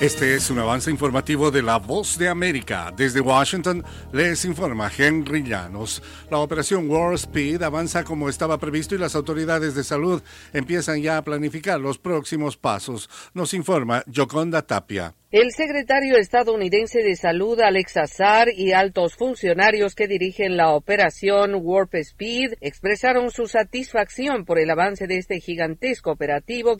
Este es un avance informativo de La Voz de América. Desde Washington les informa Henry Llanos. La operación Warp Speed avanza como estaba previsto y las autoridades de salud empiezan ya a planificar los próximos pasos. Nos informa Yoconda Tapia. El secretario estadounidense de Salud, Alex Azar, y altos funcionarios que dirigen la operación Warp Speed expresaron su satisfacción por el avance de este gigantesco operativo.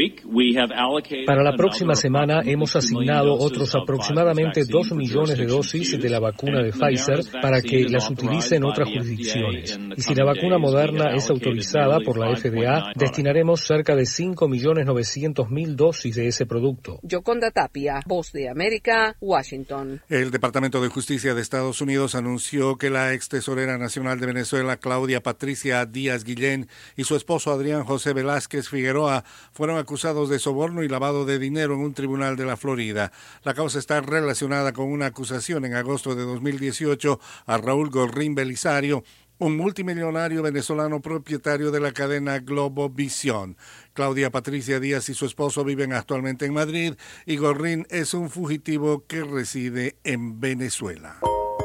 Para la próxima semana hemos asignado otros aproximadamente 2 millones de dosis de la vacuna de Pfizer para que las utilice en otras jurisdicciones. Y si la vacuna Moderna es autorizada por la FDA, destinaremos cerca de 5.900.000 dosis de ese producto. Yoconda Tapia, Voz de América, Washington. El Departamento de Justicia de Estados Unidos anunció que la ex tesorera nacional de Venezuela, Claudia Patricia Díaz Guillén, y su esposo Adrián José Velázquez Figueroa fueron acusados de soborno y lavado de dinero en un tribunal de la Florida. La causa está relacionada con una acusación en agosto de 2018 a Raúl Gorrín Belisario, un multimillonario venezolano propietario de la cadena Globovisión. Claudia Patricia Díaz y su esposo viven actualmente en Madrid y Gorrín es un fugitivo que reside en Venezuela.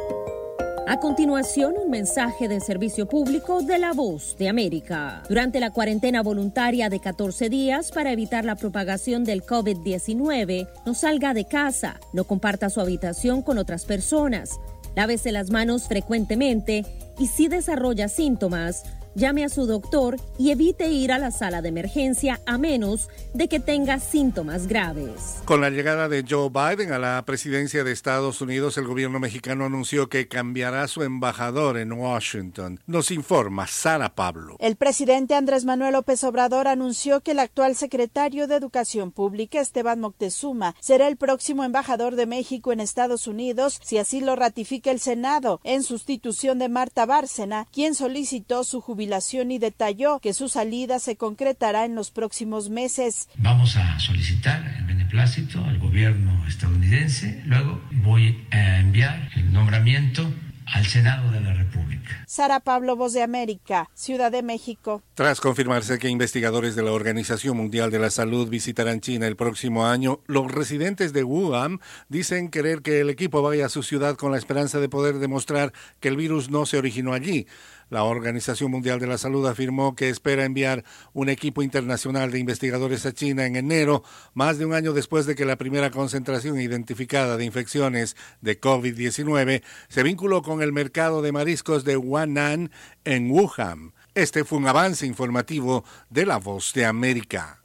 A continuación, un mensaje de servicio público de La Voz de América. Durante la cuarentena voluntaria de 14 días para evitar la propagación del COVID-19, no salga de casa, no comparta su habitación con otras personas, lávese las manos frecuentemente y si desarrolla síntomas, llame a su doctor y evite ir a la sala de emergencia a menos de que tenga síntomas graves. Con la llegada de Joe Biden a la presidencia de Estados Unidos, el gobierno mexicano anunció que cambiará su embajador en Washington. Nos informa Sara Pablo. El presidente Andrés Manuel López Obrador anunció que el actual secretario de Educación Pública, Esteban Moctezuma, será el próximo embajador de México en Estados Unidos, si así lo ratifica el Senado, en sustitución de Marta Bárcena, quien solicitó su jubilación y detalló que su salida se concretará en los próximos meses. Vamos a solicitar el beneplácito al gobierno estadounidense, luego voy a enviar el nombramiento al Senado de la República. Sara Pablo, Voz de América, Ciudad de México. Tras confirmarse que investigadores de la Organización Mundial de la Salud visitarán China el próximo año, los residentes de Wuhan dicen querer que el equipo vaya a su ciudad con la esperanza de poder demostrar que el virus no se originó allí. La Organización Mundial de la Salud afirmó que espera enviar un equipo internacional de investigadores a China en enero, más de un año después de que la primera concentración identificada de infecciones de COVID-19 se vinculó con el mercado de mariscos de Huanan en Wuhan. Este fue un avance informativo de La Voz de América.